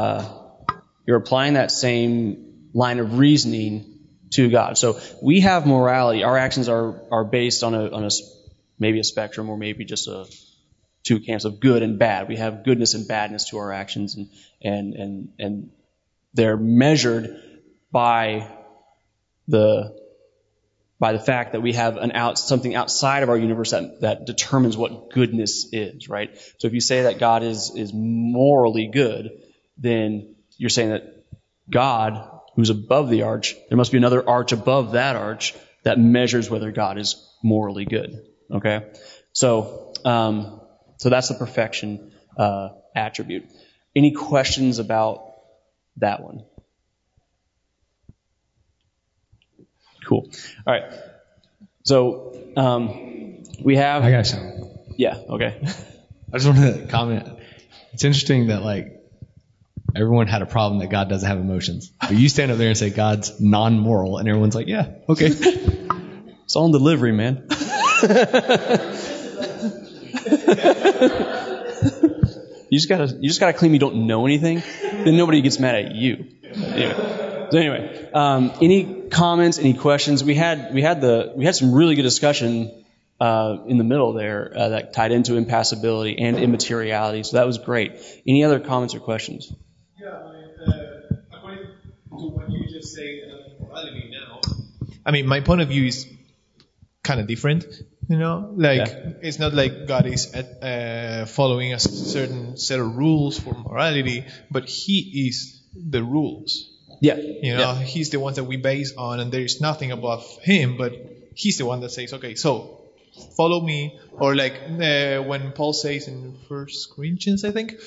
A: line of reasoning to God. So we have morality. Our actions are based on a maybe a spectrum or maybe just two camps of good and bad. We have goodness and badness to our actions, and they're measured by the fact that we have something outside of our universe that determines what goodness is, right? So if you say that God is morally good, then you're saying that God, who's above the arch, there must be another arch above that arch that measures whether God is morally good. Okay? So that's the perfection attribute. Any questions about that one? Cool. All right. So we have.
B: I got something.
A: Yeah. Okay.
B: I just want to comment. It's interesting that everyone had a problem that God doesn't have emotions, but you stand up there and say God's non-moral, and everyone's like, yeah, okay.
A: It's all in delivery, man. You just gotta claim you don't know anything, then nobody gets mad at you. Anyway, any comments, any questions? We had some really good discussion in the middle there that tied into impassibility and immateriality, so that was great. Any other comments or questions?
C: Yeah, according to what you just said about morality now, my point of view is kind of different. It's not like God is following a certain set of rules for morality, but He is the rules.
A: Yeah.
C: He's the one that we base on, and there is nothing above Him, but He's the one that says, okay, so follow me. Or when Paul says in 1 Corinthians, I think,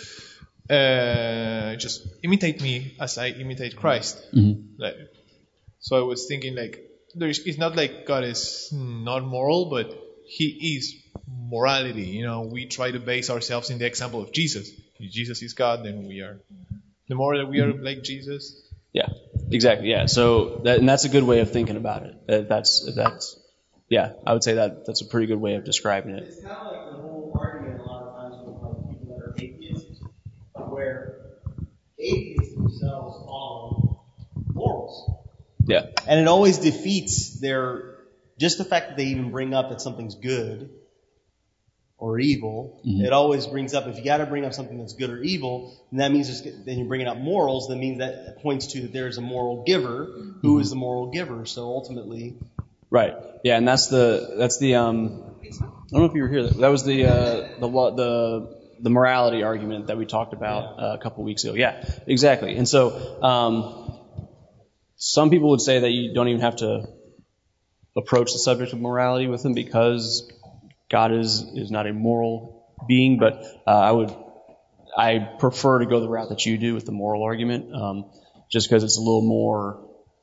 C: just imitate me as I imitate Christ.
A: Mm-hmm.
C: So I was thinking it's not like God is not moral, but He is morality. We try to base ourselves in the example of Jesus. If Jesus is God, then the more that we are like Jesus.
A: Yeah, exactly. Yeah. So that's a good way of thinking about it. Yeah, I would say that's a pretty good way of describing it.
F: It's kind of like the whole argument a lot of times with like people that are atheists, where atheists themselves follow morals.
A: Yeah.
F: And it always defeats just the fact that they even bring up that something's good or evil.
A: Mm-hmm.
F: It always brings up, if you got to bring up something that's good or evil, then that means then you're bringing up morals. That means that points to that there's a moral giver. Who is the moral giver? So ultimately,
A: right. Yeah, and that's the I don't know if you were here. That was the morality argument that we talked about a couple weeks ago. Yeah, exactly. And so some people would say that you don't even have to approach the subject of morality with them because God is not a moral being, but I prefer to go the route that you do with the moral argument, just because it's a little more,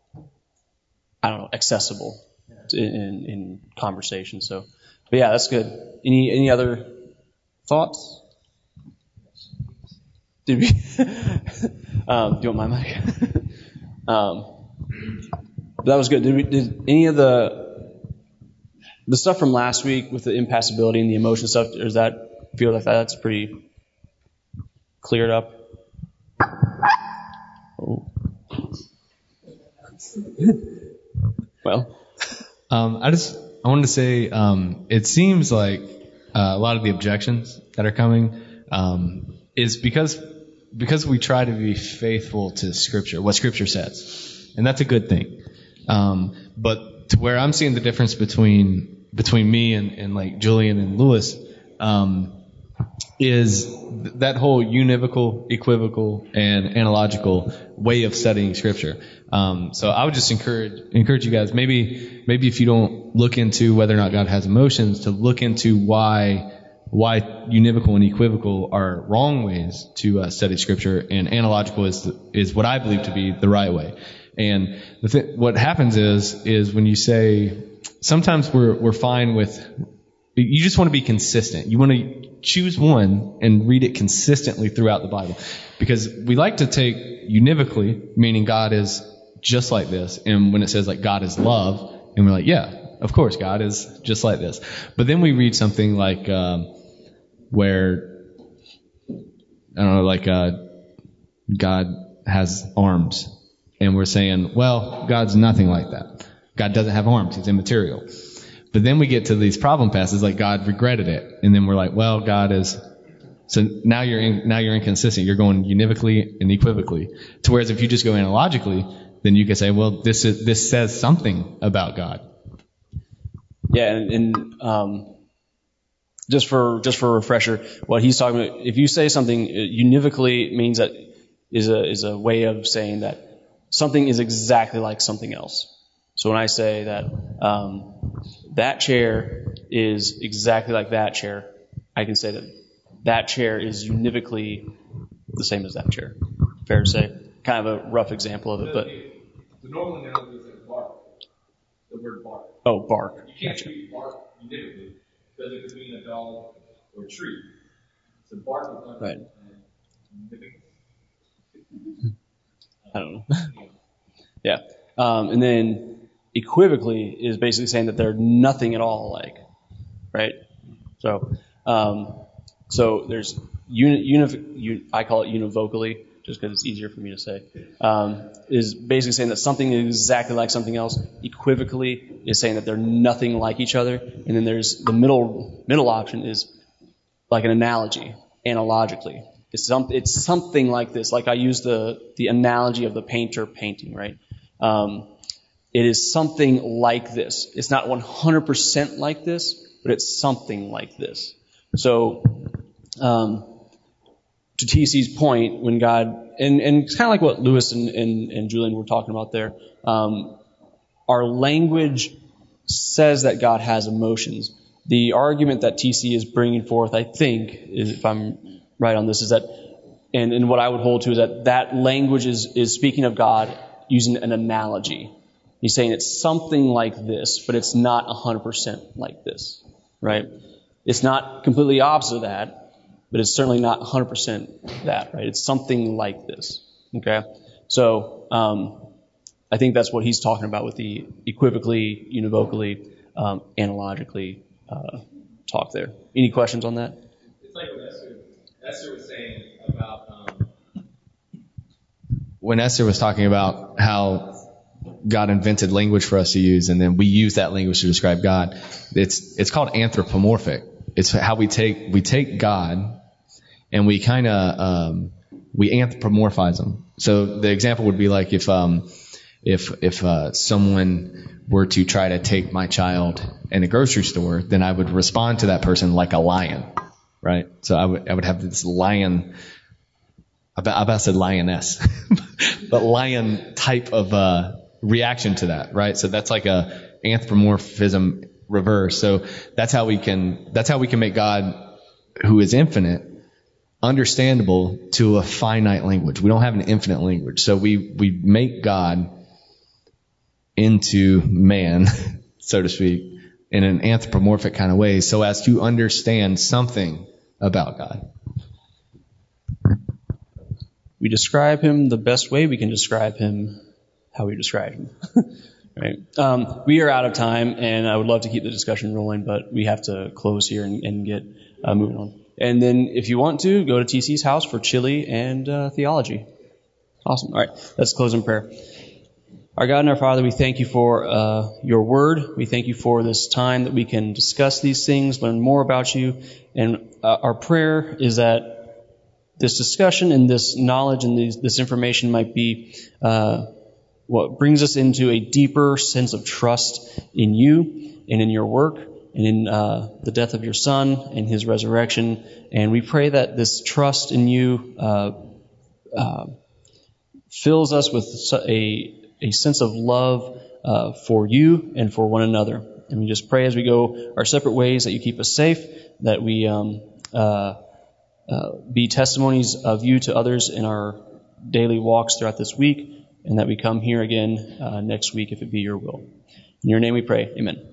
A: accessible in conversation. So, but yeah, that's good. Any other thoughts? Did we? Do you want my mic? That was good. Did any of the stuff from last week with the impassibility and the emotion stuff, does that feel like that's pretty cleared up? Oh. Well,
B: I wanted to say it seems like a lot of the objections that are coming is because we try to be faithful to Scripture, what Scripture says, and that's a good thing. But to where I'm seeing the difference between me and like Julian and Lewis is that whole univocal, equivocal, and analogical way of studying Scripture. So I would just encourage you guys, maybe if you don't look into whether or not God has emotions, to look into why univocal and equivocal are wrong ways to study Scripture, and analogical is what I believe to be the right way. And what happens is when you say, sometimes we're fine with, you just want to be consistent. You want to choose one and read it consistently throughout the Bible, because we like to take univocally, meaning God is just like this, and when it says like God is love, and we're like, yeah, of course God is just like this. But then we read something like where God has arms. And we're saying, well, God's nothing like that. God doesn't have arms. He's immaterial. But then we get to these problem passages like God regretted it. And then we're like, well, God is... So now you're inconsistent. You're going univocally and equivocally. To whereas if you just go analogically, then you can say, well, this says something about God.
A: Yeah, and just for a refresher, what he's talking about, if you say something univocally, means that is a way of saying that something is exactly like something else. So when I say that that chair is exactly like that chair, I can say that chair is univocally the same as that chair. Fair to say? Kind of a rough example of it, but...
H: The normal analogy is like bark. The word bark.
A: Oh, bark.
H: You can't read bark univocally because it could mean a dog or a tree. So bark is not
A: right.
H: Univocally.
A: I don't know. Yeah. And then equivocally is basically saying that they're nothing at all alike, right? So there's I call it univocally just because it's easier for me to say, is basically saying that something is exactly like something else. Equivocally is saying that they're nothing like each other. And then there's the middle option is like an analogy, analogically. It's something like this. Like I use the analogy of the painter painting, right? It is something like this. It's not 100% like this, but it's something like this. So, to TC's point, when God, and it's kind of like what Lewis and Julian were talking about there, our language says that God has emotions. The argument that TC is bringing forth, I think, if I'm right on this, is that, and what I would hold to is that language is speaking of God using an analogy. He's saying it's something like this, but it's not 100% like this, right? It's not completely opposite of that, but it's certainly not 100% that, right? It's something like this, okay? So I think that's what he's talking about with the equivocally, univocally. analogically talk there. Any questions on that?
H: It's like what Esther was saying about.
B: When Esther was talking about how God invented language for us to use, and then we use that language to describe God, it's called anthropomorphic. It's how we take God and we kind of we anthropomorphize him. So the example would be like if someone were to try to take my child in a grocery store, then I would respond to that person like a lion, right? So I would have this lion. I about said lioness, but lion type of reaction to that, right? So that's like a anthropomorphism reverse. So that's how we can make God, who is infinite, understandable to a finite language. We don't have an infinite language. So we make God into man, so to speak, in an anthropomorphic kind of way so as to understand something about God.
A: We describe him the best way we can describe him how we describe him. Right? We are out of time, and I would love to keep the discussion rolling, but we have to close here and get moving on. And then if you want to, go to TC's house for chili and theology. Awesome. All right, let's close in prayer. Our God and our Father, we thank you for your word. We thank you for this time that we can discuss these things, learn more about you. And our prayer is that this discussion and this knowledge and this information might be what brings us into a deeper sense of trust in you and in your work and in the death of your Son and his resurrection. And we pray that this trust in you fills us with a sense of love for you and for one another. And we just pray as we go our separate ways that you keep us safe, that we be testimonies of you to others in our daily walks throughout this week, and that we come here again next week if it be your will. In your name we pray. Amen.